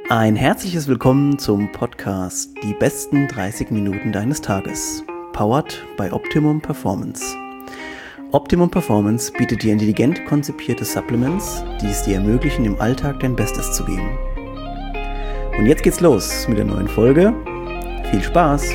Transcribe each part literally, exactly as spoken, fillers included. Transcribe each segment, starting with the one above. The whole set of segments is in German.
Ein herzliches Willkommen zum Podcast Die besten dreißig Minuten deines Tages, powered by Optimum Performance. Optimum Performance bietet dir intelligent konzipierte Supplements, die es dir ermöglichen, im Alltag dein Bestes zu geben. Und jetzt geht's los mit der neuen Folge. Viel Spaß!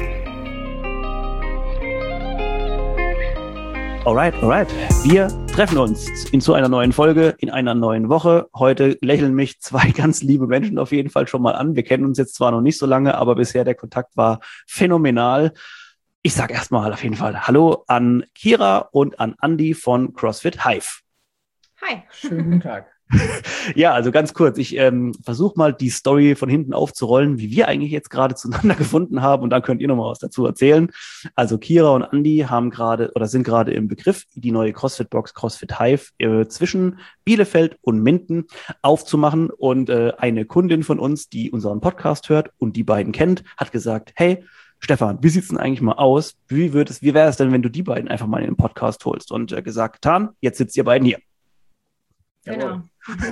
Alright, alright. Wir treffen uns in zu einer neuen Folge, in einer neuen Woche. Heute lächeln mich zwei ganz liebe Menschen auf jeden Fall schon mal an. Wir kennen uns jetzt zwar noch nicht so lange, aber bisher der Kontakt war phänomenal. Ich sage erstmal auf jeden Fall Hallo an Kira und an Andi von CrossFit Hive. Hi. Schönen guten Tag. Ja, also ganz kurz, ich ähm, versuche mal die Story von hinten aufzurollen, wie wir eigentlich jetzt gerade zueinander gefunden haben, und dann könnt ihr noch mal was dazu erzählen. Also Kira und Andi haben gerade oder sind gerade im Begriff, die neue CrossFit-Box CrossFit Hive äh, zwischen Bielefeld und Minden aufzumachen, und äh, eine Kundin von uns, die unseren Podcast hört und die beiden kennt, hat gesagt, hey Stefan, wie sieht's denn eigentlich mal aus? Wie wird es, wie wäre es denn, wenn du die beiden einfach mal in den Podcast holst? Und äh, gesagt, getan, jetzt sitzt ihr beiden hier. Genau.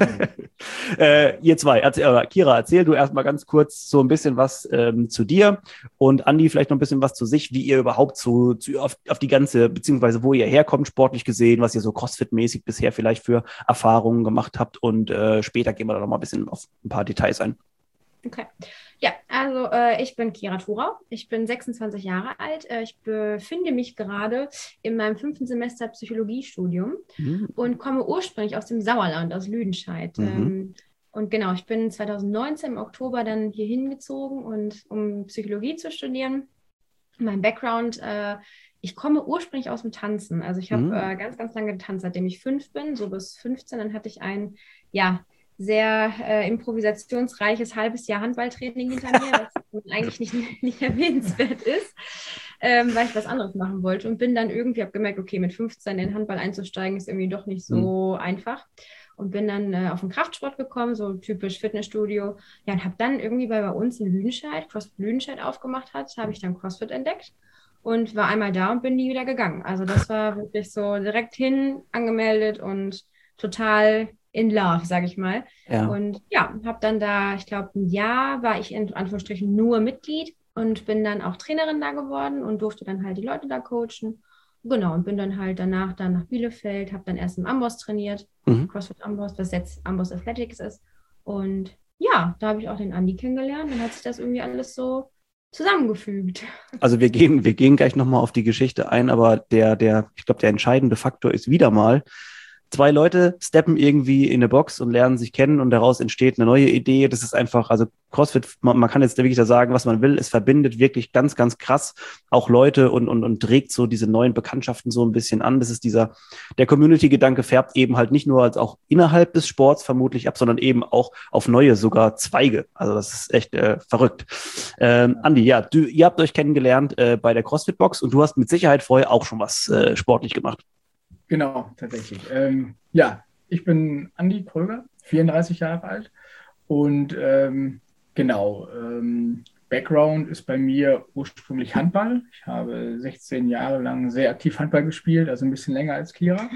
äh, ihr zwei, erzähl, äh, Kira, erzähl du erstmal ganz kurz so ein bisschen was ähm, zu dir, und Andi vielleicht noch ein bisschen was zu sich, wie ihr überhaupt so zu, auf, auf die ganze, beziehungsweise wo ihr herkommt, sportlich gesehen, was ihr so CrossFit-mäßig bisher vielleicht für Erfahrungen gemacht habt, und äh, später gehen wir da noch mal ein bisschen auf ein paar Details ein. Okay. Ja, also äh, ich bin Kira Thurau, ich bin sechsundzwanzig Jahre alt, äh, ich befinde mich gerade in meinem fünften Semester Psychologiestudium mhm. und komme ursprünglich aus dem Sauerland, aus Lüdenscheid. Mhm. Ähm, und genau, ich bin zweitausendneunzehn im Oktober dann hier hingezogen, und um Psychologie zu studieren. Mein Background, äh, ich komme ursprünglich aus dem Tanzen, also ich habe mhm. äh, ganz, ganz lange getanzt, seitdem ich fünf bin, so bis fünfzehn, dann hatte ich ein, ja, sehr äh, improvisationsreiches halbes Jahr Handballtraining hinter mir, was eigentlich nicht, nicht erwähnenswert ist, ähm, weil ich was anderes machen wollte, und bin dann irgendwie, habe gemerkt, okay, mit fünfzehn in den Handball einzusteigen ist irgendwie doch nicht so mhm. einfach, und bin dann äh, auf den Kraftsport gekommen, so typisch Fitnessstudio, ja, und habe dann irgendwie bei, bei uns in Lüdenscheid, CrossFit Lüdenscheid aufgemacht hat, habe ich dann CrossFit entdeckt und war einmal da und bin nie wieder gegangen. Also das war wirklich so direkt hin, angemeldet und total in love, sage ich mal. Ja. Und ja, habe dann da, ich glaube, ein Jahr war ich in Anführungsstrichen nur Mitglied und bin dann auch Trainerin da geworden und durfte dann halt die Leute da coachen. Genau, und bin dann halt danach dann nach Bielefeld, habe dann erst im Amboss trainiert, mhm. CrossFit Amboss, was jetzt Amboss Athletics ist. Und ja, da habe ich auch den Andi kennengelernt, und hat sich das irgendwie alles so zusammengefügt. Also wir gehen, wir gehen gleich nochmal auf die Geschichte ein, aber der, der, ich glaube, der entscheidende Faktor ist wieder mal, zwei Leute steppen irgendwie in eine Box und lernen sich kennen, und daraus entsteht eine neue Idee. Das ist einfach, also CrossFit, man, man kann jetzt wirklich da sagen, was man will. Es verbindet wirklich ganz, ganz krass auch Leute und, und, und trägt so diese neuen Bekanntschaften so ein bisschen an. Das ist dieser, der Community-Gedanke färbt eben halt nicht nur als auch innerhalb des Sports vermutlich ab, sondern eben auch auf neue sogar Zweige. Also das ist echt äh, verrückt. Ähm, Andi, ja, du, ihr habt euch kennengelernt äh, bei der CrossFit-Box, und du hast mit Sicherheit vorher auch schon was äh, sportlich gemacht. Genau, tatsächlich. Ähm, ja, ich bin Andi Kröger, vierunddreißig Jahre alt, und ähm, genau, ähm, Background ist bei mir ursprünglich Handball. Ich habe sechzehn Jahre lang sehr aktiv Handball gespielt, also ein bisschen länger als Kira.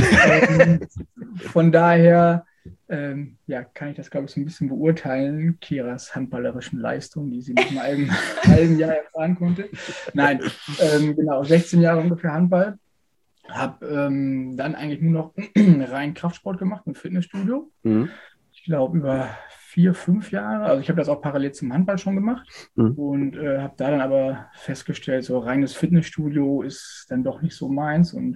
ähm, von daher ähm, ja, kann ich das, glaube ich, so ein bisschen beurteilen, Kiras handballerischen Leistung, die sie nach einem halben, halben Jahr erfahren konnte. Nein, ähm, genau, sechzehn Jahre ungefähr Handball. Habe ähm, dann eigentlich nur noch rein Kraftsport gemacht im Fitnessstudio. Mhm. Ich glaube über vier, fünf Jahre. Also ich habe das auch parallel zum Handball schon gemacht. Mhm. Und äh, habe da dann aber festgestellt, so reines Fitnessstudio ist dann doch nicht so meins. Und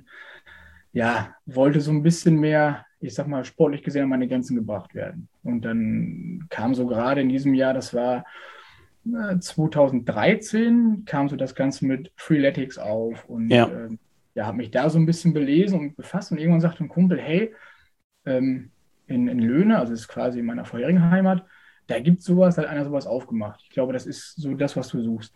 ja, wollte so ein bisschen mehr, ich sag mal, sportlich gesehen an meine Grenzen gebracht werden. Und dann kam so gerade in diesem Jahr, das war äh, zweitausenddreizehn, kam so das Ganze mit Freeletics auf. Und ja. äh, Ja, habe mich da so ein bisschen belesen und befasst, und irgendwann sagte ein Kumpel, hey, ähm, in, in Löhne, also das ist quasi in meiner vorherigen Heimat, da gibt es sowas, da hat einer sowas aufgemacht. Ich glaube, das ist so das, was du suchst.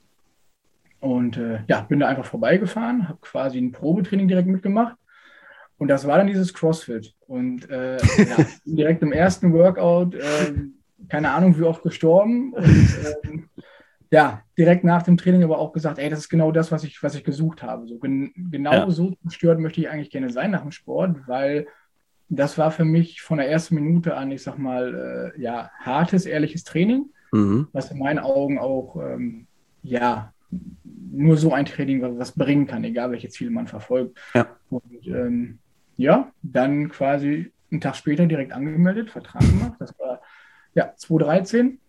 Und äh, ja, bin da einfach vorbeigefahren, habe quasi ein Probetraining direkt mitgemacht, und das war dann dieses CrossFit. Und äh, ja, direkt im ersten Workout, äh, keine Ahnung wie oft gestorben, und äh, ja, direkt nach dem Training aber auch gesagt, ey, das ist genau das, was ich, was ich gesucht habe. So, gen- genau ja. so gestört möchte ich eigentlich gerne sein nach dem Sport, weil das war für mich von der ersten Minute an, ich sag mal, äh, ja, hartes, ehrliches Training. Mhm. was in meinen Augen auch, ähm, ja, nur so ein Training was, was bringen kann, egal welche Ziele man verfolgt. Ja. Und ähm, ja, dann quasi einen Tag später direkt angemeldet, Vertrag gemacht. Das war ja zweitausenddreizehn.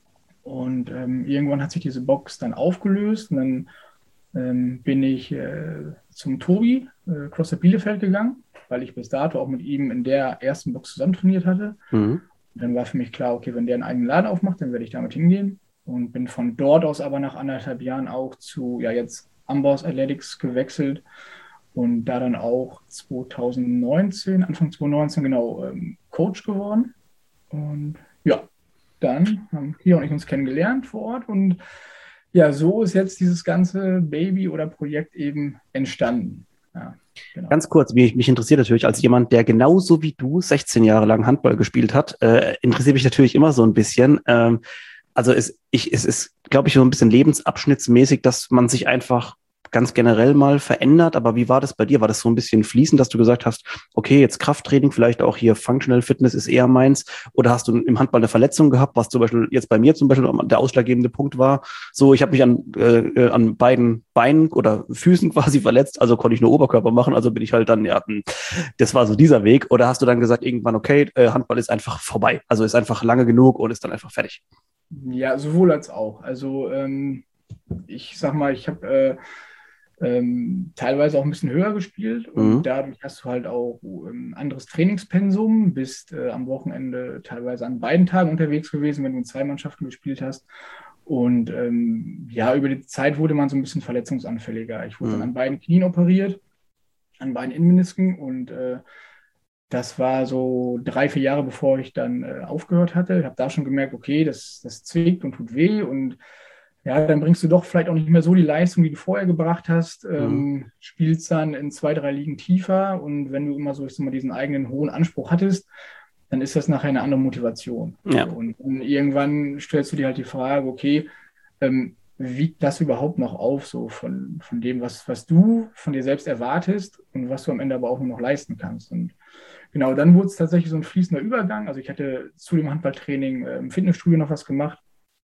Und ähm, irgendwann hat sich diese Box dann aufgelöst. Und dann ähm, bin ich äh, zum Tobi, äh, CrossFit Bielefeld gegangen, weil ich bis dato auch mit ihm in der ersten Box zusammen trainiert hatte. Mhm. Und dann war für mich klar, okay, wenn der einen eigenen Laden aufmacht, dann werde ich damit hingehen. Und bin von dort aus aber nach anderthalb Jahren auch zu, ja jetzt Amboss Athletics gewechselt und da dann auch zweitausendneunzehn, Anfang zweitausendneunzehn genau ähm, Coach geworden. Und ja, dann haben Kia und ich uns kennengelernt vor Ort und ja, so ist jetzt dieses ganze Baby oder Projekt eben entstanden. Ja, genau. Ganz kurz, mich, mich interessiert natürlich als jemand, der genauso wie du sechzehn Jahre lang Handball gespielt hat, äh, interessiert mich natürlich immer so ein bisschen. Ähm, also es, ich, es ist, glaube ich, so ein bisschen lebensabschnittsmäßig, dass man sich einfach ganz generell mal verändert. Aber wie war das bei dir? War das so ein bisschen fließend, dass du gesagt hast, okay, jetzt Krafttraining, vielleicht auch hier Functional Fitness ist eher meins? Oder hast du im Handball eine Verletzung gehabt, was zum Beispiel jetzt bei mir zum Beispiel der ausschlaggebende Punkt war? So, ich habe mich an, äh, an beiden Beinen oder Füßen quasi verletzt, also konnte ich nur Oberkörper machen, also bin ich halt dann, ja, das war so dieser Weg. Oder hast du dann gesagt, irgendwann, okay, Handball ist einfach vorbei, also ist einfach lange genug und ist dann einfach fertig? Ja, sowohl als auch. Also ähm, ich sag mal, ich habe äh, ähm, teilweise auch ein bisschen höher gespielt und Mhm. dadurch hast du halt auch ein anderes Trainingspensum, bist äh, am Wochenende teilweise an beiden Tagen unterwegs gewesen, wenn du in zwei Mannschaften gespielt hast. Und ähm, ja, über die Zeit wurde man so ein bisschen verletzungsanfälliger. Ich wurde Mhm. dann an beiden Knien operiert, an beiden Innenmenisken und äh, das war so drei, vier Jahre, bevor ich dann äh, aufgehört hatte. Ich habe da schon gemerkt, okay, das, das zwickt und tut weh und ja, dann bringst du doch vielleicht auch nicht mehr so die Leistung, die du vorher gebracht hast, ähm, Mhm. spielst dann in zwei, drei Ligen tiefer und wenn du immer so ich sag mal, diesen eigenen hohen Anspruch hattest, dann ist das nachher eine andere Motivation. Ja. So, und dann irgendwann stellst du dir halt die Frage, okay, ähm, wiegt das überhaupt noch auf, so von, von dem, was, was du von dir selbst erwartest und was du am Ende aber auch nur noch leisten kannst. Und genau, dann wurde es tatsächlich so ein fließender Übergang. Also ich hatte zu dem Handballtraining äh, im Fitnessstudio noch was gemacht.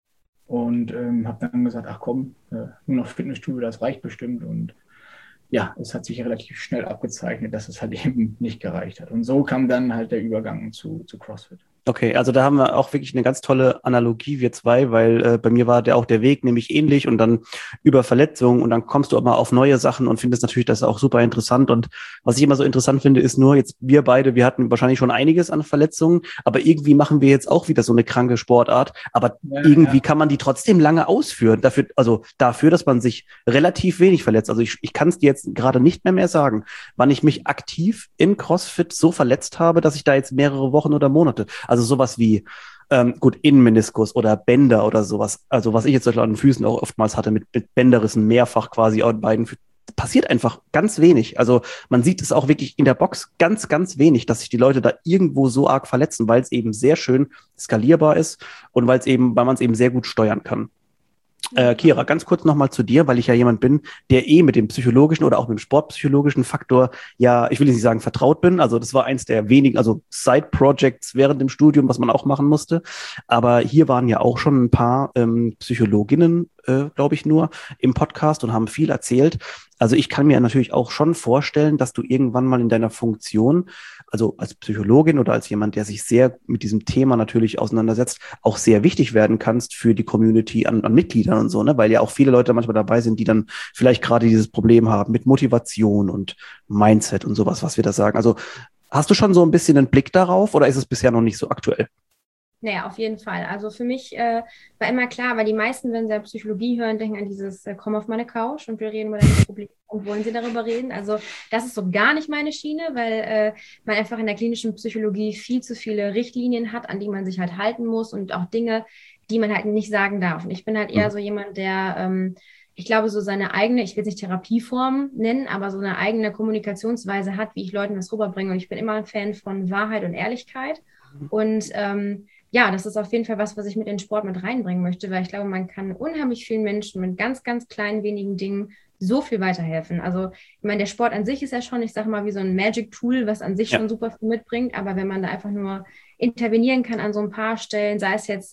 Und ähm, habe dann gesagt, ach komm, äh, nur noch Fitnessstudio, das reicht bestimmt. Und ja, es hat sich relativ schnell abgezeichnet, dass es halt eben nicht gereicht hat. Und so kam dann halt der Übergang zu, zu CrossFit. Okay, also da haben wir auch wirklich eine ganz tolle Analogie, wir zwei, weil äh, bei mir war der auch der Weg nämlich ähnlich und dann über Verletzungen und dann kommst du auch mal auf neue Sachen und findest natürlich das auch super interessant. Und was ich immer so interessant finde, ist nur jetzt wir beide, wir hatten wahrscheinlich schon einiges an Verletzungen, aber irgendwie machen wir jetzt auch wieder so eine kranke Sportart, aber Ja, irgendwie ja. kann man die trotzdem lange ausführen, dafür, also dafür, dass man sich relativ wenig verletzt. Also ich, ich kann es dir jetzt gerade nicht mehr mehr sagen, wann ich mich aktiv in CrossFit so verletzt habe, dass ich da jetzt mehrere Wochen oder Monate, also sowas wie, ähm, gut, Innenmeniskus oder Bänder oder sowas, also was ich jetzt an den Füßen auch oftmals hatte, mit, mit Bänderrissen mehrfach quasi an beiden Füßen, passiert einfach ganz wenig. Also man sieht es auch wirklich in der Box ganz, ganz wenig, dass sich die Leute da irgendwo so arg verletzen, weil es eben sehr schön skalierbar ist und weil es eben, weil man es eben sehr gut steuern kann. Äh, Kira, ganz kurz nochmal zu dir, weil ich ja jemand bin, der eh mit dem psychologischen oder auch mit dem sportpsychologischen Faktor, ja, ich will nicht sagen vertraut bin, also das war eins der wenigen, also Side-Projects während dem Studium, was man auch machen musste, aber hier waren ja auch schon ein paar ähm, Psychologinnen, äh, glaube ich nur, im Podcast und haben viel erzählt. Also ich kann mir natürlich auch schon vorstellen, dass du irgendwann mal in deiner Funktion, also als Psychologin oder als jemand, der sich sehr mit diesem Thema natürlich auseinandersetzt, auch sehr wichtig werden kannst für die Community an, an Mitgliedern und so, ne? Weil ja auch viele Leute manchmal dabei sind, die dann vielleicht gerade dieses Problem haben mit Motivation und Mindset und sowas, was wir da sagen. Also hast du schon so ein bisschen einen Blick darauf oder ist es bisher noch nicht so aktuell? Naja, auf jeden Fall. Also für mich äh, war immer klar, weil die meisten, wenn sie Psychologie hören, denken an dieses äh, komm auf meine Couch und wir reden über deine Probleme und wollen sie darüber reden. Also das ist so gar nicht meine Schiene, weil äh, man einfach in der klinischen Psychologie viel zu viele Richtlinien hat, an die man sich halt halten muss und auch Dinge, die man halt nicht sagen darf. Und ich bin halt eher Mhm. so jemand, der, ähm, ich glaube, so seine eigene, ich will es nicht Therapieform nennen, aber so eine eigene Kommunikationsweise hat, wie ich Leuten das rüberbringe. Und ich bin immer ein Fan von Wahrheit und Ehrlichkeit. Und ähm, ja, das ist auf jeden Fall was, was ich mit in den Sport mit reinbringen möchte, weil ich glaube, man kann unheimlich vielen Menschen mit ganz, ganz kleinen, wenigen Dingen so viel weiterhelfen. Also, ich meine, der Sport an sich ist ja schon, ich sage mal, wie so ein Magic-Tool, was an sich Ja. schon super viel mitbringt, aber wenn man da einfach nur intervenieren kann an so ein paar Stellen, sei es jetzt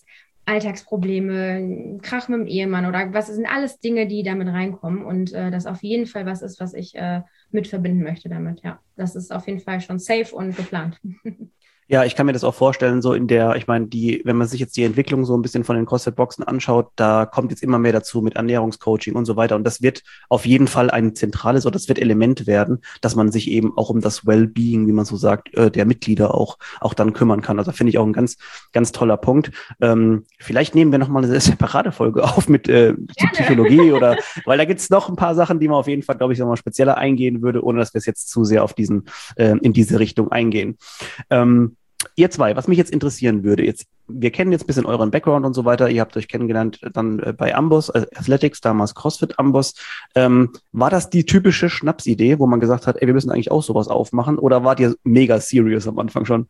Alltagsprobleme, Krach mit dem Ehemann oder was sind alles Dinge, die damit reinkommen und äh, das auf jeden Fall was ist, was ich äh, mit verbinden möchte damit. Ja, das ist auf jeden Fall schon safe und geplant. Ja, ich kann mir das auch vorstellen, so in der, ich meine, die, wenn man sich jetzt die Entwicklung so ein bisschen von den CrossFit-Boxen anschaut, da kommt jetzt immer mehr dazu mit Ernährungscoaching und so weiter. Und das wird auf jeden Fall ein zentrales oder das wird Element werden, dass man sich eben auch um das Wellbeing, wie man so sagt, äh, der Mitglieder auch, auch dann kümmern kann. Also finde ich auch ein ganz, ganz toller Punkt. Ähm, vielleicht nehmen wir nochmal eine separate Folge auf mit äh, zur Psychologie oder, weil da gibt's noch ein paar Sachen, die man auf jeden Fall, glaube ich, nochmal spezieller eingehen würde, ohne dass wir es jetzt zu sehr auf diesen, äh, in diese Richtung eingehen. Ähm, Ihr zwei, was mich jetzt interessieren würde, jetzt, wir kennen jetzt ein bisschen euren Background und so weiter, ihr habt euch kennengelernt dann äh, bei Amboss, äh, Athletics, damals CrossFit Amboss. Ähm, war das die typische Schnapsidee, wo man gesagt hat, ey, wir müssen eigentlich auch sowas aufmachen, oder wart ihr mega serious am Anfang schon?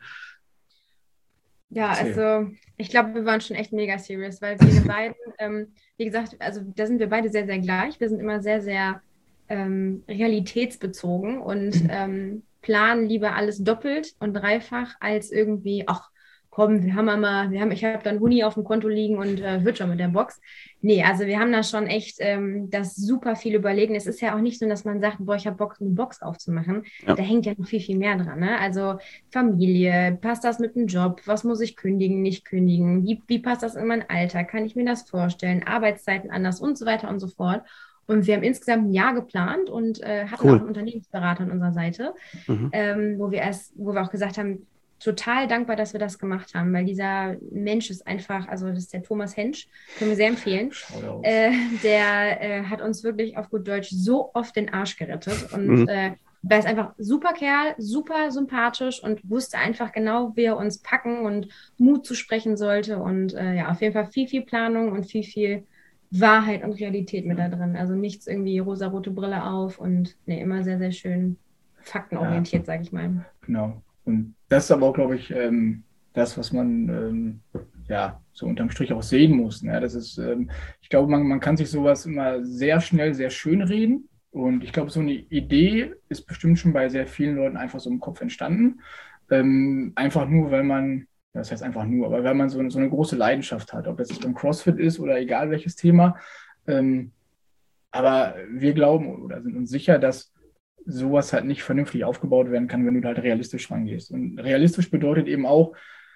Ja, also ich glaube, wir waren schon echt mega serious, weil wir beiden, ähm, wie gesagt, also da sind wir beide sehr, sehr gleich. Wir sind immer sehr, sehr ähm, realitätsbezogen und ähm, planen lieber alles doppelt und dreifach als irgendwie, ach komm, wir haben mal, wir haben, ich habe da einen Huni auf dem Konto liegen und äh, wird schon mit der Box. Nee, also wir haben da schon echt ähm, das super viel überlegen. Es ist ja auch nicht so, dass man sagt, boah, ich habe Bock, eine Box aufzumachen. Ja. Da hängt ja noch viel, viel mehr dran. Ne? Also Familie, passt das mit dem Job? Was muss ich kündigen, nicht kündigen? Wie, wie passt das in meinen Alltag? Kann ich mir das vorstellen? Arbeitszeiten anders und so weiter und so fort. Und wir haben insgesamt ein Jahr geplant und äh, hatten cool. auch einen Unternehmensberater an unserer Seite, mhm. ähm, wo wir erst, wo wir auch gesagt haben, total dankbar, dass wir das gemacht haben, weil dieser Mensch ist einfach, also das ist der Thomas Hensch, können wir sehr empfehlen. Äh, der äh, hat uns wirklich auf gut Deutsch so oft den Arsch gerettet und mhm. äh, er ist einfach super Kerl, super sympathisch und wusste einfach genau, wie er uns packen und Mut zu sprechen sollte und äh, ja, auf jeden Fall viel, viel Planung und viel, viel Wahrheit und Realität mit da drin. Also nichts irgendwie rosarote Brille auf und nee, immer sehr, sehr schön faktenorientiert, ja. Sage ich mal. Genau. Und das ist aber auch, glaube ich, ähm, das, was man ähm, ja so unterm Strich auch sehen muss. Ne? Das ist, ähm, ich glaube, man, man kann sich sowas immer sehr schnell, sehr schön reden. Und ich glaube, so eine Idee ist bestimmt schon bei sehr vielen Leuten einfach so im Kopf entstanden. Ähm, einfach nur, weil man Das heißt einfach nur, aber wenn man so eine, so eine große Leidenschaft hat, ob das jetzt beim CrossFit ist oder egal welches Thema. Ähm, aber wir glauben oder sind uns sicher, dass sowas halt nicht vernünftig aufgebaut werden kann, wenn du halt realistisch rangehst. Und realistisch bedeutet eben auch,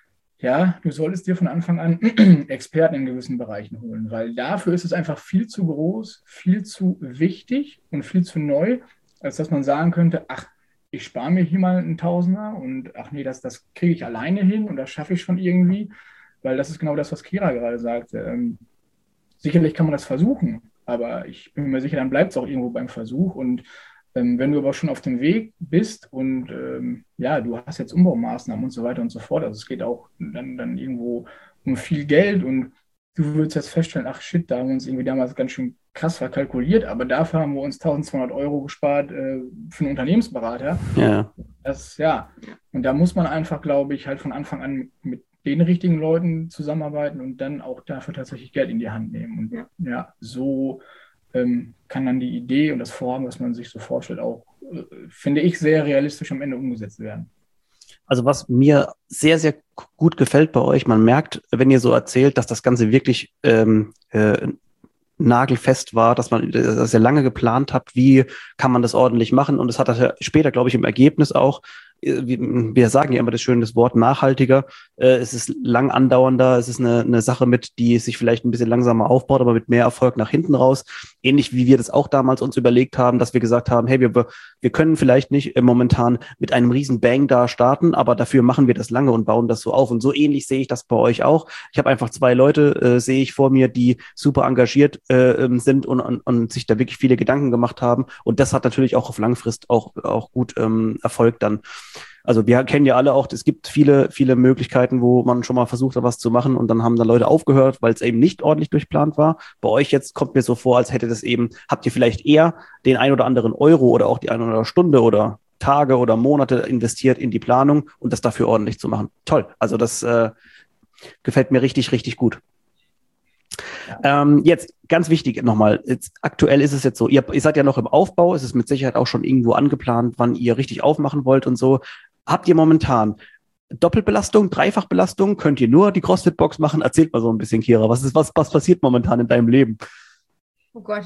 ja, du solltest dir von Anfang an Experten in gewissen Bereichen holen, weil dafür ist es einfach viel zu groß, viel zu wichtig und viel zu neu, als dass man sagen könnte, ach, ich spare mir hier mal einen Tausender und ach nee, das, das kriege ich alleine hin und das schaffe ich schon irgendwie, weil das ist genau das, was Kira gerade sagte. Ähm, sicherlich kann man das versuchen, aber ich bin mir sicher, dann bleibt es auch irgendwo beim Versuch und ähm, wenn du aber schon auf dem Weg bist und ähm, ja, du hast jetzt Umbaumaßnahmen und so weiter und so fort, also es geht auch dann, dann irgendwo um viel Geld und du würdest jetzt feststellen, ach shit, da haben wir uns irgendwie damals ganz schön krass verkalkuliert, aber dafür haben wir uns eintausendzweihundert Euro gespart äh, für einen Unternehmensberater. Ja. Das, ja. Und da muss man einfach, glaube ich, halt von Anfang an mit den richtigen Leuten zusammenarbeiten und dann auch dafür tatsächlich Geld in die Hand nehmen. Und ja, ja so ähm, kann dann die Idee und das Vorhaben, was man sich so vorstellt, auch, äh, finde ich, sehr realistisch am Ende umgesetzt werden. Also was mir sehr, sehr gut gefällt bei euch, man merkt, wenn ihr so erzählt, dass das Ganze wirklich ähm, äh, nagelfest war, dass man das ja lange geplant habt, wie kann man das ordentlich machen und es hat das ja später, glaube ich, im Ergebnis auch, wir sagen ja immer das schöne das Wort nachhaltiger, es ist lang andauernder, es ist eine, eine Sache mit, die sich vielleicht ein bisschen langsamer aufbaut, aber mit mehr Erfolg nach hinten raus, ähnlich wie wir das auch damals uns überlegt haben, dass wir gesagt haben, hey, wir, wir können vielleicht nicht momentan mit einem riesen Bang da starten, aber dafür machen wir das lange und bauen das so auf und so ähnlich sehe ich das bei euch auch. Ich habe einfach zwei Leute, äh, sehe ich vor mir, die super engagiert äh, sind und, und, und sich da wirklich viele Gedanken gemacht haben und das hat natürlich auch auf Langfrist auch, auch gut ähm, Erfolg dann. Also wir kennen ja alle auch, es gibt viele, viele Möglichkeiten, wo man schon mal versucht hat, was zu machen und dann haben dann Leute aufgehört, weil es eben nicht ordentlich durchplant war. Bei euch jetzt kommt mir so vor, als hätte das eben, habt ihr vielleicht eher den ein oder anderen Euro oder auch die eine oder andere Stunde oder Tage oder Monate investiert in die Planung und das dafür ordentlich zu machen. Toll, also das äh, gefällt mir richtig, richtig gut. Ja. Ähm, jetzt ganz wichtig nochmal, jetzt, aktuell ist es jetzt so, ihr, ihr seid ja noch im Aufbau, es ist mit Sicherheit auch schon irgendwo angeplant, wann ihr richtig aufmachen wollt und so. Habt ihr momentan Doppelbelastung, Dreifachbelastung, könnt ihr nur die CrossFit-Box machen? Erzählt mal so ein bisschen, Kira. Was ist, was, was passiert momentan in deinem Leben? Oh Gott.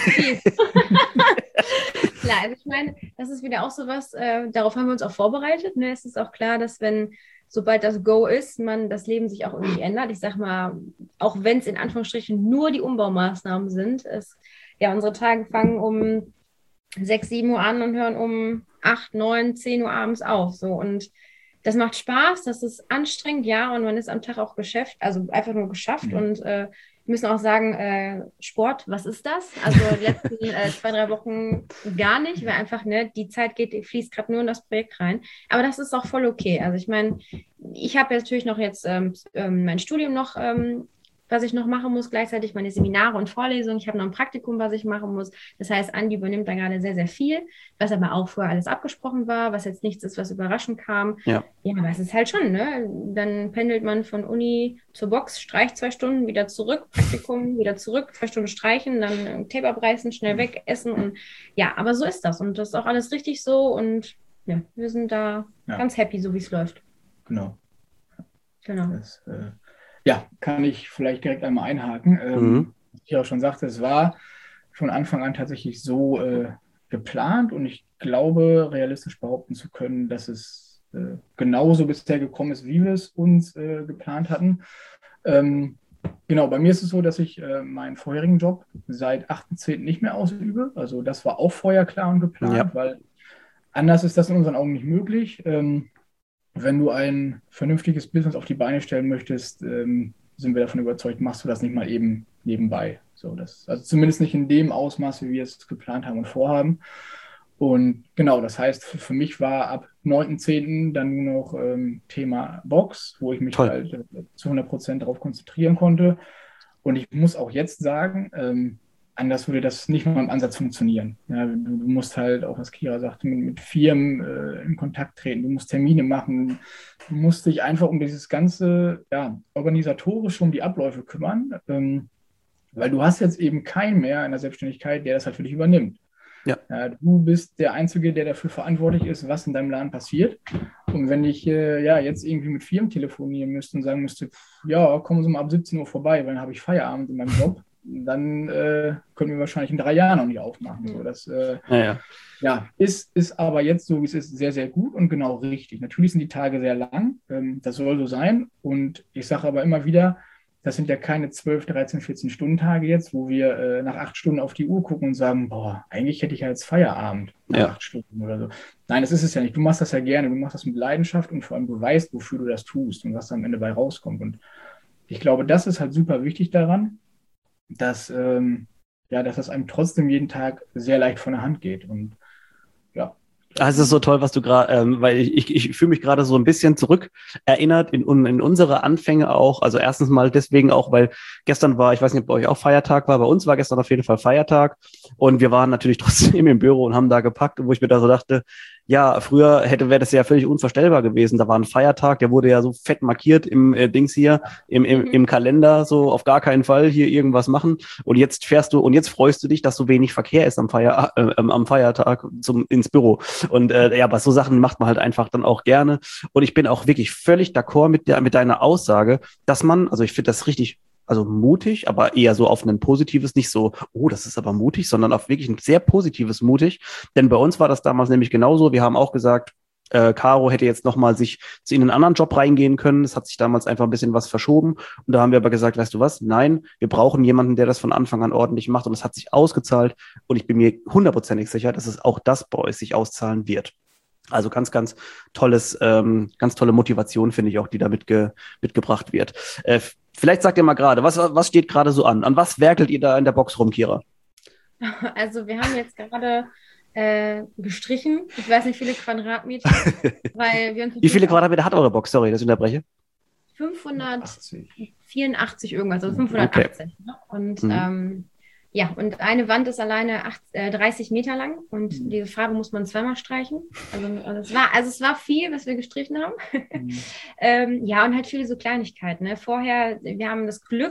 Klar, also ich meine, das ist wieder auch sowas, äh, darauf haben wir uns auch vorbereitet. Ne? Es ist auch klar, dass wenn, sobald das Go ist, man das Leben sich auch irgendwie ändert. Ich sag mal, auch wenn es in Anführungsstrichen nur die Umbaumaßnahmen sind, es, ja, unsere Tage fangen um sechs, sieben Uhr an und hören um acht, neun, zehn Uhr abends auf. So, und das macht Spaß, das ist anstrengend, ja, und man ist am Tag auch geschafft, also einfach nur geschafft. Mhm. Und äh, wir müssen auch sagen, äh, Sport, was ist das? Also die letzten äh, zwei, drei Wochen gar nicht, weil einfach, ne, die Zeit geht, die fließt gerade nur in das Projekt rein. Aber das ist auch voll okay. Also ich meine, ich habe natürlich noch jetzt ähm, mein Studium noch, ähm, was ich noch machen muss, gleichzeitig meine Seminare und Vorlesungen. Ich habe noch ein Praktikum, was ich machen muss. Das heißt, Andi übernimmt da gerade sehr, sehr viel, was aber auch vorher alles abgesprochen war, was jetzt nichts ist, was überraschend kam. Ja, ja, aber es ist halt schon, ne? Dann pendelt man von Uni zur Box, streicht zwei Stunden, wieder zurück, Praktikum, wieder zurück, zwei Stunden streichen, dann Tape abreißen, schnell weg, essen und ja, aber so ist das und das ist auch alles richtig so und ja, wir sind da ja. ganz happy, so wie es läuft. Genau. Genau. Das, äh Ja, kann ich vielleicht direkt einmal einhaken. Ähm, mhm. Wie ich auch schon sagte, es war von Anfang an tatsächlich so äh, geplant und ich glaube, realistisch behaupten zu können, dass es äh, genauso bisher gekommen ist, wie wir es uns äh, geplant hatten. Ähm, genau, bei mir ist es so, dass ich äh, meinen vorherigen Job seit achten zehnten nicht mehr ausübe. Also das war auch vorher klar und geplant, ja. weil anders ist das in unseren Augen nicht möglich. Ähm, Wenn du ein vernünftiges Business auf die Beine stellen möchtest, ähm, sind wir davon überzeugt, machst du das nicht mal eben nebenbei. So, das, also zumindest nicht in dem Ausmaß, wie wir es geplant haben und vorhaben. Und genau, das heißt, für, für mich war ab neunten zehnten dann nur noch ähm, Thema Box, wo ich mich Toll. halt äh, zu hundert Prozent darauf konzentrieren konnte. Und ich muss auch jetzt sagen, ähm, anders würde das nicht mal im Ansatz funktionieren. Ja, du, du musst halt, auch was Kira sagte, mit, mit Firmen äh, in Kontakt treten, du musst Termine machen, du musst dich einfach um dieses ganze, ja, organisatorische, um die Abläufe kümmern, ähm, weil du hast jetzt eben keinen mehr in der Selbstständigkeit, der das halt für dich übernimmt. Ja. Ja, du bist der Einzige, der dafür verantwortlich ist, was in deinem Laden passiert. Und wenn ich äh, ja, jetzt irgendwie mit Firmen telefonieren müsste und sagen müsste, pff, ja, kommen Sie mal ab siebzehn Uhr vorbei, weil dann habe ich Feierabend in meinem Job, dann äh, können wir wahrscheinlich in drei Jahren noch nicht aufmachen. So, das äh, ja, ja. Ja, ist, ist aber jetzt so, wie es ist, sehr, sehr gut und genau richtig. Natürlich sind die Tage sehr lang, ähm, das soll so sein. Und ich sage aber immer wieder, das sind ja keine zwölf, dreizehn, vierzehn Stunden Tage jetzt, wo wir äh, nach acht Stunden auf die Uhr gucken und sagen, boah, eigentlich hätte ich ja jetzt Feierabend nach ja. acht Stunden oder so. Nein, das ist es ja nicht. Du machst das ja gerne, du machst das mit Leidenschaft und vor allem du weißt, wofür du das tust und was da am Ende bei rauskommt. Und ich glaube, das ist halt super wichtig daran, dass, ähm, ja, dass das einem trotzdem jeden Tag sehr leicht von der Hand geht. Und ja. Das ist so toll, was du gerade, ähm, weil ich, ich, ich fühle mich gerade so ein bisschen zurück erinnert in, in unsere Anfänge auch. Also erstens mal deswegen auch, weil gestern war, ich weiß nicht, ob bei euch auch Feiertag war, bei uns war gestern auf jeden Fall Feiertag und wir waren natürlich trotzdem im Büro und haben da gepackt, wo ich mir da so dachte, ja, früher hätte wäre das ja völlig unvorstellbar gewesen. Da war ein Feiertag, der wurde ja so fett markiert im äh, Dings hier, im, im, im Kalender, so auf gar keinen Fall hier irgendwas machen. Und jetzt fährst du und jetzt freust du dich, dass so wenig Verkehr ist am, Feier, äh, am Feiertag zum, ins Büro. Und äh, ja, aber so Sachen macht man halt einfach dann auch gerne. Und ich bin auch wirklich völlig d'accord mit der, mit deiner Aussage, dass man, also ich finde das richtig, also mutig, aber eher so auf ein positives, nicht so, oh, das ist aber mutig, sondern auf wirklich ein sehr positives mutig. Denn bei uns war das damals nämlich genauso. Wir haben auch gesagt, äh, Caro hätte jetzt nochmal sich in einen anderen Job reingehen können. Es hat sich damals einfach ein bisschen was verschoben. Und da haben wir aber gesagt, weißt du was? Nein, wir brauchen jemanden, der das von Anfang an ordentlich macht. Und es hat sich ausgezahlt. Und ich bin mir hundertprozentig sicher, dass es auch das bei euch sich auszahlen wird. Also ganz, ganz tolles, ähm, ganz tolle Motivation, finde ich auch, die da mitge- mitgebracht wird. Äh, vielleicht sagt ihr mal gerade, was, was steht gerade so an? An was werkelt ihr da in der Box rum, Kira? Also wir haben jetzt gerade äh, gestrichen. Ich weiß nicht, viele Quadratmeter. weil wir uns Wie viele Quadratmeter hat eure Box? Sorry, dass ich unterbreche. fünfhundertvierundachtzig irgendwas, also fünfhundertachtzig. Okay. Ne? Und mhm. ähm, ja, und eine Wand ist alleine acht, äh, dreißig Meter lang und mhm. diese Farbe muss man zweimal streichen. Also, also, es war, also es war viel, was wir gestrichen haben. Mhm. ähm, ja, und halt viele so Kleinigkeiten. Ne? Vorher, wir haben das Glück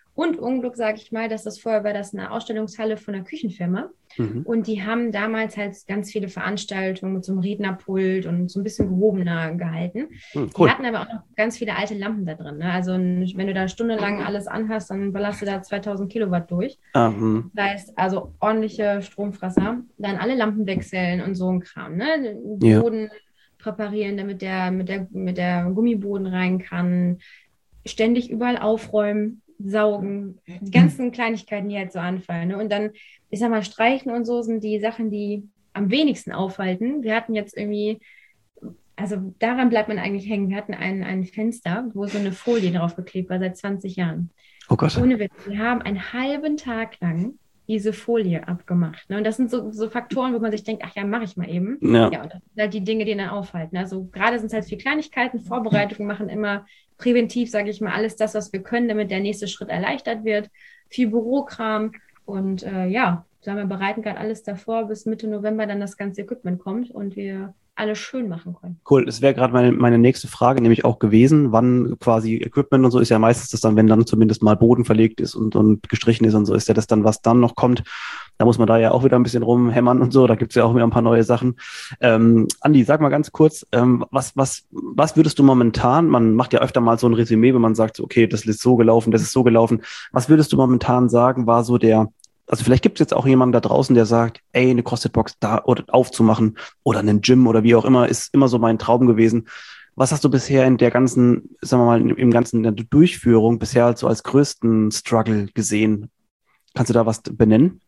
Und Unglück, sage ich mal, dass das vorher war das eine Ausstellungshalle von einer Küchenfirma. Mhm. Und die haben damals halt ganz viele Veranstaltungen mit so einem Rednerpult und so ein bisschen gehobener gehalten. Mhm, cool. Die hatten aber auch noch ganz viele alte Lampen da drin. Ne? Also wenn du da stundenlang alles anhast, dann ballerst du da zweitausend Kilowatt durch. Mhm. Das heißt, also ordentliche Stromfresser. Dann alle Lampen wechseln und so ein Kram. Ne? Ja. Boden präparieren, damit der mit, der mit der Gummiboden rein kann. Ständig überall aufräumen. Saugen, die ganzen Kleinigkeiten, die halt so anfallen. Ne? Und dann, ich sag mal, Streichen und so sind die Sachen, die am wenigsten aufhalten. Wir hatten jetzt irgendwie, also daran bleibt man eigentlich hängen. Wir hatten ein, ein Fenster, wo so eine Folie drauf geklebt war, seit zwanzig Jahren. Oh Gott. Ohne Witz. Wir haben einen halben Tag lang diese Folie abgemacht. Ne? Und das sind so, so Faktoren, wo man sich denkt, ach ja, mache ich mal eben. Ja. Ja, und das sind halt die Dinge, die dann aufhalten. Also gerade sind es halt viel Kleinigkeiten, Vorbereitungen machen immer präventiv, sage ich mal, alles das, was wir können, damit der nächste Schritt erleichtert wird. Viel Bürokram und äh, ja, sagen wir, bereiten gerade alles davor, bis Mitte November dann das ganze Equipment kommt und wir alles schön machen können. Cool, das wäre gerade meine, meine nächste Frage, nämlich auch gewesen, wann quasi Equipment und so ist ja meistens das dann, wenn dann zumindest mal Boden verlegt ist und, und gestrichen ist und so, ist ja das dann, was dann noch kommt. Da muss man da ja auch wieder ein bisschen rumhämmern und so, da gibt es ja auch wieder ein paar neue Sachen. Ähm, Andi, sag mal ganz kurz, ähm, was, was, was würdest du momentan, man macht ja öfter mal so ein Resümee, wenn man sagt, so, okay, das ist so gelaufen, das ist so gelaufen. Was würdest du momentan sagen, war so der, also vielleicht gibt es jetzt auch jemanden da draußen, der sagt, ey, eine CrossFit-Box da oder aufzumachen oder einen Gym oder wie auch immer, ist immer so mein Traum gewesen. Was hast du bisher in der ganzen, sagen wir mal, im ganzen in der Durchführung bisher als, so als größten Struggle gesehen? Kannst du da was benennen?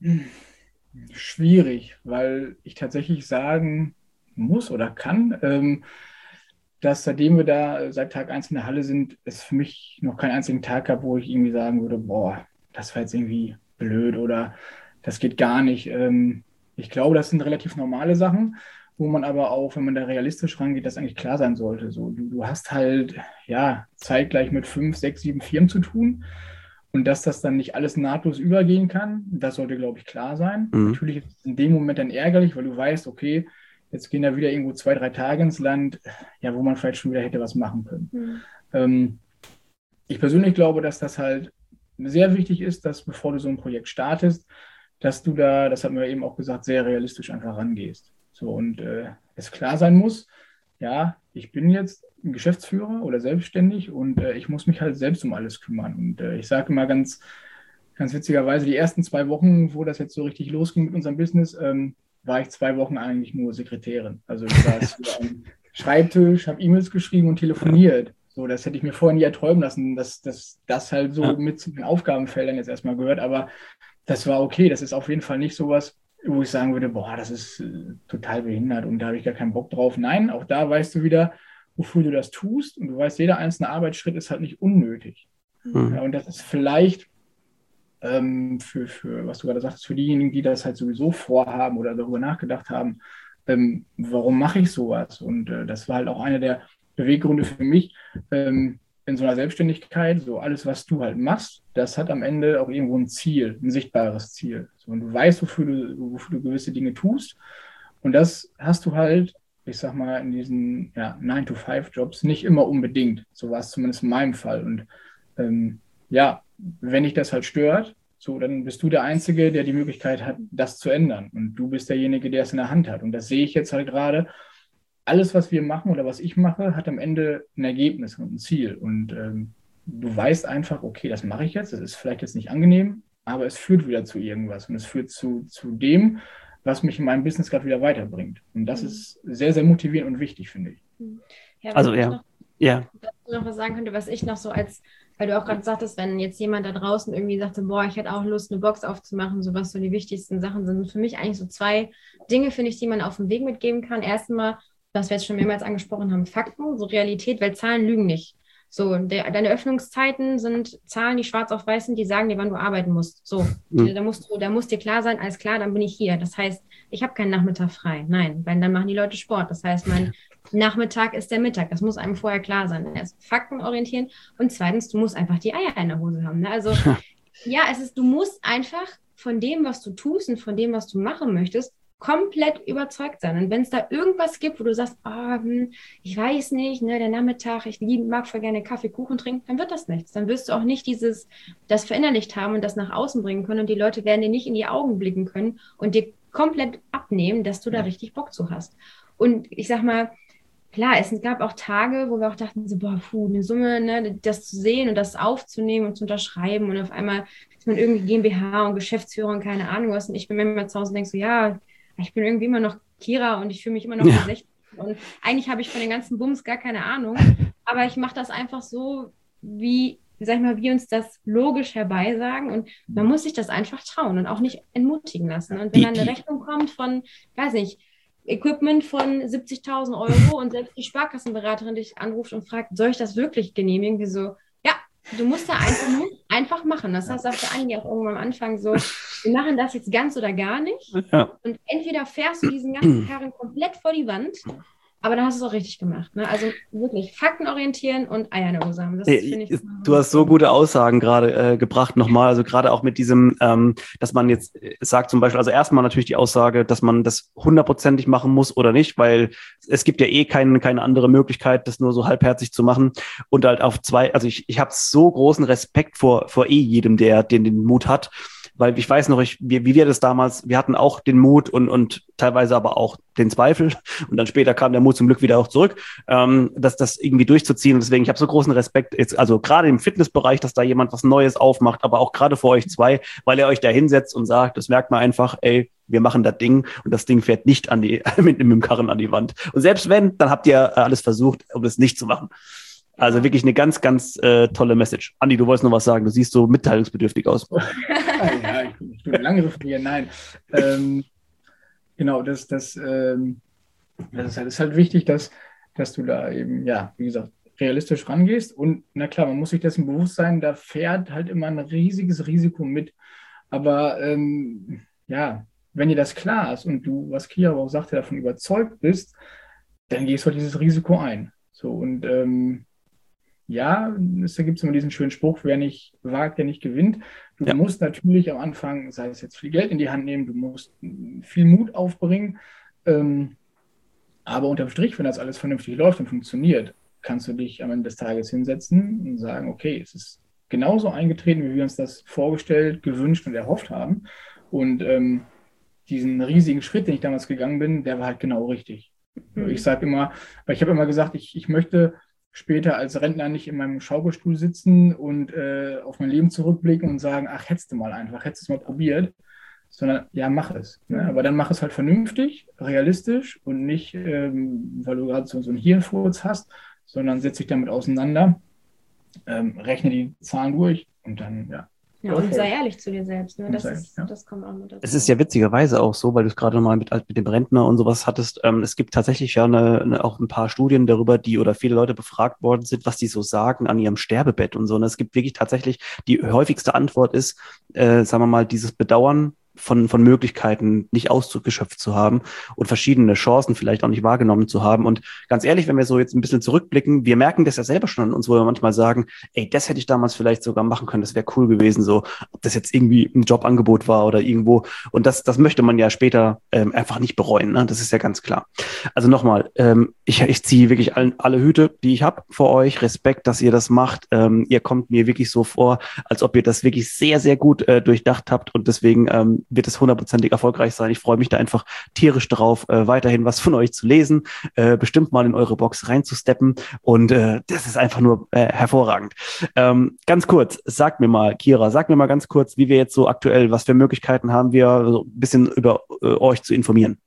Schwierig, weil ich tatsächlich sagen muss oder kann, ähm, dass seitdem wir da seit Tag eins in der Halle sind, es für mich noch keinen einzigen Tag gab, wo ich irgendwie sagen würde, boah, das war jetzt irgendwie blöd oder das geht gar nicht. Ähm, ich glaube, das sind relativ normale Sachen, wo man aber auch, wenn man da realistisch rangeht, das eigentlich klar sein sollte. So, du, du hast halt ja zeitgleich mit fünf, sechs, sieben Firmen zu tun und dass das dann nicht alles nahtlos übergehen kann, das sollte, glaube ich, klar sein. Mhm. Natürlich ist es in dem Moment dann ärgerlich, weil du weißt, okay, jetzt gehen da wieder irgendwo zwei, drei Tage ins Land, ja, wo man vielleicht schon wieder hätte was machen können. Mhm. Ähm, ich persönlich glaube, dass das halt sehr wichtig ist, dass bevor du so ein Projekt startest, dass du da, das hatten wir eben auch gesagt, sehr realistisch einfach rangehst. So, und äh, es klar sein muss, ja, ich bin jetzt ein Geschäftsführer oder selbstständig und äh, ich muss mich halt selbst um alles kümmern. Und äh, ich sage immer ganz, ganz witzigerweise, die ersten zwei Wochen, wo das jetzt so richtig losging mit unserem Business, ähm, war ich zwei Wochen eigentlich nur Sekretärin. Also ich saß am Schreibtisch, habe E-Mails geschrieben und telefoniert. So, das hätte ich mir vorher nie erträumen lassen, dass, dass das halt so ja. mit zu den Aufgabenfeldern jetzt erstmal gehört. Aber das war okay. Das ist auf jeden Fall nicht sowas, wo ich sagen würde, boah, das ist äh, total behindert und da habe ich gar keinen Bock drauf. Nein, auch da weißt du wieder, wofür du das tust. Und du weißt, jeder einzelne Arbeitsschritt ist halt nicht unnötig. Mhm. Ja, und das ist vielleicht ähm, für, für, was du gerade sagst, für diejenigen, die das halt sowieso vorhaben oder darüber nachgedacht haben, ähm, warum mache ich sowas? Und äh, das war halt auch einer der Beweggründe für mich ähm, in so einer Selbstständigkeit, so alles, was du halt machst, das hat am Ende auch irgendwo ein Ziel, ein sichtbares Ziel. So, und du weißt, wofür du, wofür du gewisse Dinge tust. Und das hast du halt, ich sag mal, in diesen ja, nine to five Jobs nicht immer unbedingt. So war es zumindest in meinem Fall. Und ähm, ja, wenn dich das halt stört, so, dann bist du der Einzige, der die Möglichkeit hat, das zu ändern. Und du bist derjenige, der es in der Hand hat. Und das sehe ich jetzt halt gerade. Alles, was wir machen oder was ich mache, hat am Ende ein Ergebnis und ein Ziel. Und ähm, du weißt einfach, okay, das mache ich jetzt. Das ist vielleicht jetzt nicht angenehm, aber es führt wieder zu irgendwas. Und es führt zu, zu dem, was mich in meinem Business gerade wieder weiterbringt. Und das mhm. ist sehr, sehr motivierend und wichtig, finde ich. Ja, also, ja. Noch, ja. noch was sagen könnte, was ich noch so als, weil du auch gerade sagtest, wenn jetzt jemand da draußen irgendwie sagte, boah, ich hätte auch Lust, eine Box aufzumachen, so was so die wichtigsten Sachen sind. Für mich eigentlich so zwei Dinge, finde ich, die man auf dem Weg mitgeben kann. Erstmal, was wir jetzt schon mehrmals angesprochen haben, Fakten, so Realität, weil Zahlen lügen nicht. So, der, deine Öffnungszeiten sind Zahlen, die schwarz auf weiß sind, die sagen dir, wann du arbeiten musst. So, mhm. da, musst du, da muss dir klar sein, alles klar, dann bin ich hier. Das heißt, ich habe keinen Nachmittag frei. Nein, weil dann machen die Leute Sport. Das heißt, mein Nachmittag ist der Mittag. Das muss einem vorher klar sein. Erst Fakten orientieren und zweitens, du musst einfach die Eier in der Hose haben. Ne? Also, ja, es ist, du musst einfach von dem, was du tust und von dem, was du machen möchtest, komplett überzeugt sein. Und wenn es da irgendwas gibt, wo du sagst, oh, hm, ich weiß nicht, ne, der Nachmittag, ich lieb, mag voll gerne Kaffee, Kuchen trinken, dann wird das nichts. Dann wirst du auch nicht dieses, das verinnerlicht haben und das nach außen bringen können. Und die Leute werden dir nicht in die Augen blicken können und dir komplett abnehmen, dass du da richtig Bock zu hast. Und ich sag mal, klar, es gab auch Tage, wo wir auch dachten, so, boah, puh, eine Summe, ne, das zu sehen und das aufzunehmen und zu unterschreiben und auf einmal ist man irgendwie GmbH und Geschäftsführer und keine Ahnung was. Und ich bin manchmal zu Hause und denke so, ja, ich bin irgendwie immer noch Kira und ich fühle mich immer noch wie sechzehn. Und eigentlich habe ich von den ganzen Bums gar keine Ahnung. Aber ich mache das einfach so, wie, sag ich mal, wir uns das logisch herbeisagen. Und man muss sich das einfach trauen und auch nicht entmutigen lassen. Und wenn dann eine Rechnung kommt von, weiß nicht, Equipment von siebzigtausend Euro und selbst die Sparkassenberaterin dich anruft und fragt, soll ich das wirklich genehmigen? Wie so, ja, du musst da einfach nur einfach machen. Das heißt, sagte Andi auch irgendwann am Anfang so, wir machen das jetzt ganz oder gar nicht. Ja. Und entweder fährst du diesen ganzen Karren komplett vor die Wand, aber dann hast du es auch richtig gemacht. Ne? Also wirklich Fakten orientieren und Eier in der Hose haben. Das hey, finde ich. Du hast so gute Aussagen gerade äh, gebracht nochmal. Also gerade auch mit diesem, ähm, dass man jetzt sagt zum Beispiel, also erstmal natürlich die Aussage, dass man das hundertprozentig machen muss oder nicht, weil es gibt ja eh kein, keine andere Möglichkeit, das nur so halbherzig zu machen. Und halt auf zwei, also ich, ich habe so großen Respekt vor, vor eh jedem, der den, den Mut hat. Weil ich weiß noch, ich, wie, wie wir das damals, wir hatten auch den Mut und, und teilweise aber auch den Zweifel. Und dann später kam der Mut zum Glück wieder auch zurück, ähm, dass das irgendwie durchzuziehen. Und deswegen, ich habe so großen Respekt jetzt, also gerade im Fitnessbereich, dass da jemand was Neues aufmacht, aber auch gerade vor euch zwei, weil ihr euch da hinsetzt und sagt, das merkt man einfach, ey, wir machen das Ding und das Ding fährt nicht an die, mit, mit dem Karren an die Wand. Und selbst wenn, dann habt ihr alles versucht, um das nicht zu machen. Also wirklich eine ganz, ganz äh, tolle Message. Andi, du wolltest noch was sagen. Du siehst so mitteilungsbedürftig aus. Ja, ich bin, ich bin lange referieren. Nein. Ähm, genau, das, das, ähm, das, ist halt, das ist halt wichtig, dass, dass du da eben, ja, wie gesagt, realistisch rangehst. Und na klar, man muss sich dessen bewusst sein, da fährt halt immer ein riesiges Risiko mit. Aber ähm, ja, wenn dir das klar ist und du, was Kira auch sagte, davon überzeugt bist, dann gehst du halt dieses Risiko ein. So, und ähm, ja, es gibt immer diesen schönen Spruch, wer nicht wagt, der nicht gewinnt. Du ja. musst natürlich am Anfang, sei es jetzt viel Geld in die Hand nehmen, du musst viel Mut aufbringen. Ähm, aber unterm Strich, wenn das alles vernünftig läuft und funktioniert, kannst du dich am Ende des Tages hinsetzen und sagen, okay, es ist genauso eingetreten, wie wir uns das vorgestellt, gewünscht und erhofft haben. Und ähm, diesen riesigen Schritt, den ich damals gegangen bin, der war halt genau richtig. Mhm. Ich sage immer, weil ich habe immer gesagt, ich, ich möchte später als Rentner nicht in meinem Schaukelstuhl sitzen und äh, auf mein Leben zurückblicken und sagen, ach, hättest du mal einfach, hättest du es mal probiert, sondern ja, mach es. Ne? Aber dann mach es halt vernünftig, realistisch und nicht, ähm, weil du gerade so, so einen Hirnfurz hast, sondern setz dich damit auseinander, ähm, rechne die Zahlen durch und dann, ja. Ja, und sei ehrlich zu dir selbst. Ne? Das, ist, ja. das kommt auch mit dazu. Es ist ja witzigerweise auch so, weil du es gerade mal mit, mit dem Rentner und sowas hattest. Ähm, es gibt tatsächlich ja eine, eine, auch ein paar Studien darüber, die oder viele Leute befragt worden sind, was die so sagen an ihrem Sterbebett und so. Und es gibt wirklich tatsächlich, die häufigste Antwort ist, äh, sagen wir mal, dieses Bedauern von, von Möglichkeiten nicht ausgeschöpft zu haben und verschiedene Chancen vielleicht auch nicht wahrgenommen zu haben. Und ganz ehrlich, wenn wir so jetzt ein bisschen zurückblicken, wir merken das ja selber schon an uns, wo wir manchmal sagen, ey, das hätte ich damals vielleicht sogar machen können, das wäre cool gewesen, so, ob das jetzt irgendwie ein Jobangebot war oder irgendwo. Und das, das möchte man ja später ähm, einfach nicht bereuen, ne? Das ist ja ganz klar. Also nochmal, ähm, ich, ich ziehe wirklich alle, alle Hüte, die ich habe vor euch. Respekt, dass ihr das macht. Ähm, ihr kommt mir wirklich so vor, als ob ihr das wirklich sehr, sehr gut äh, durchdacht habt und deswegen ähm, wird es hundertprozentig erfolgreich sein. Ich freue mich da einfach tierisch drauf, äh, weiterhin was von euch zu lesen, äh, bestimmt mal in eure Box reinzusteppen und äh, das ist einfach nur äh, hervorragend. Ähm, ganz kurz, sag mir mal, Kira, sag mir mal ganz kurz, wie wir jetzt so aktuell, was für Möglichkeiten haben wir, so ein bisschen über äh, euch zu informieren.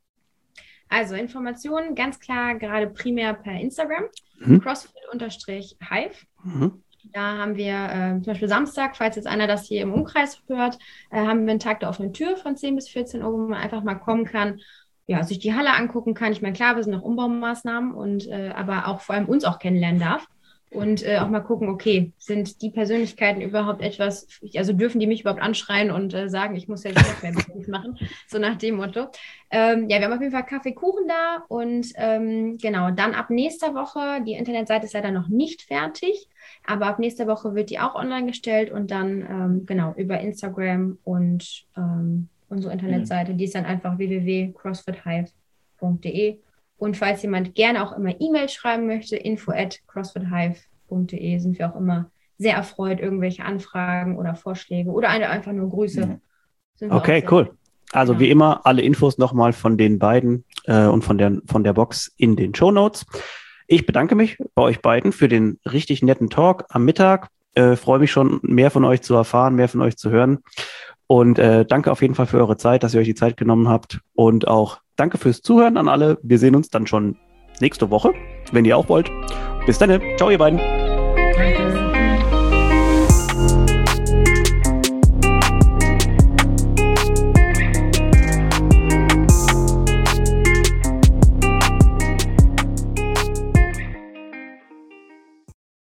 Also Informationen ganz klar gerade primär per Instagram, mhm. crossfit-hive. Mhm. Da haben wir äh, zum Beispiel Samstag, falls jetzt einer das hier im Umkreis hört, äh, haben wir einen Tag der offenen Tür von zehn bis vierzehn Uhr, wo man einfach mal kommen kann, ja, sich die Halle angucken kann. Ich meine, klar, wir sind noch Umbaumaßnahmen, und, äh, aber auch vor allem uns auch kennenlernen darf. Und äh, auch mal gucken, okay, sind die Persönlichkeiten überhaupt etwas, also dürfen die mich überhaupt anschreien und äh, sagen, ich muss jetzt noch mehr Business machen, so nach dem Motto. Ähm, ja, wir haben auf jeden Fall Kaffee, Kuchen da und ähm, genau, dann ab nächster Woche, die Internetseite ist leider noch nicht fertig, aber ab nächster Woche wird die auch online gestellt und dann, ähm, genau, über Instagram und ähm, unsere Internetseite. Mhm. Die ist dann einfach w w w punkt crossfit hive punkt d e. Und falls jemand gerne auch immer E-Mail schreiben möchte, info at crossfit hive punkt d e, sind wir auch immer sehr erfreut, irgendwelche Anfragen oder Vorschläge oder einfach nur Grüße. Mhm. Okay, cool. Also genau. Wie immer, alle Infos nochmal von den beiden äh, und von der, von der Box in den Shownotes. Ich bedanke mich bei euch beiden für den richtig netten Talk am Mittag. Äh, freue mich schon, mehr von euch zu erfahren, mehr von euch zu hören. Und äh, danke auf jeden Fall für eure Zeit, dass ihr euch die Zeit genommen habt. Und auch danke fürs Zuhören an alle. Wir sehen uns dann schon nächste Woche, wenn ihr auch wollt. Bis dann. Ciao, ihr beiden. Danke.